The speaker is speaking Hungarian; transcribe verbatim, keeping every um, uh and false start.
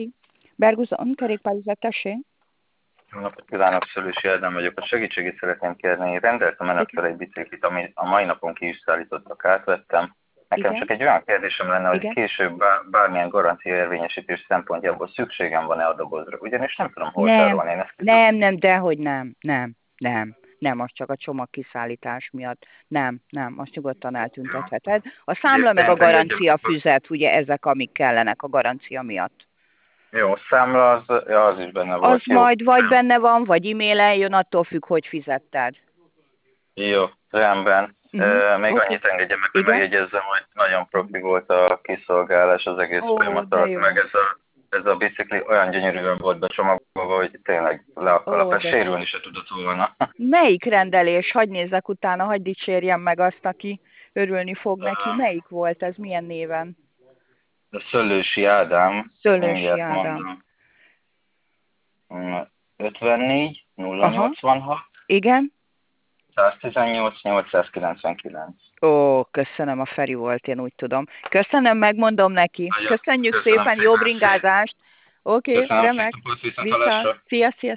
Köszi. Berguzon, kerékpárüzlet, tessék. Jó napot kívánok, Szőlősi Ádám vagyok. A segítségét szeretném kérni. Rendeltem önöktől egy biciklit, ami a mai napon ki is szállítottak, átvettem. Nekem Igen. csak egy olyan kérdésem lenne, hogy Igen. később bár, bármilyen garancia érvényesítés szempontjából szükségem van-e a dobozra. Ugyanis nem tudom, hol Nem, tárolni. Én ezt nem, nem, dehogy nem, nem, nem. Nem, az csak a csomag kiszállítás miatt. Nem, nem, azt nyugodtan eltüntetheted. A számla meg a garancia füzet, ugye ezek, amik kellenek a garancia miatt. Jó, számla az, ja, az is benne volt. Az Jó. majd vagy benne van, vagy e-mailen jön, attól függ, hogy fizetted. Jó, rendben. Uh-huh. Még Okay. annyit engedje meg, hogy Igen? megjegyezzem, hogy nagyon profi volt a kiszolgálás az egész Ó, folyamat de alatt, jó. meg ez a, ez a bicikli olyan gyönyörűen volt becsomagolva, hogy tényleg le a kalap, Ó, ez de sérülni se tudott volna. melyik rendelés? Hadd nézzek utána, hadd dicsérjem meg azt, aki örülni fog neki. Melyik volt ez? Milyen néven? A Szőlősi Ádám, Szőlősi mindjárt Ádám. mondom, ötvennégy nulla Aha. nyolcvanhat Igen? száztizennyolc nyolcszázkilencvenkilenc. Ó, köszönöm, a Feri volt, én úgy tudom. Köszönöm, megmondom neki. Nagyon Köszönjük köszönöm szépen, jó szépen. bringázást. Oké, okay, Köszönöm remek. szépen, viszont Viszont. hallásra. Szia, szia.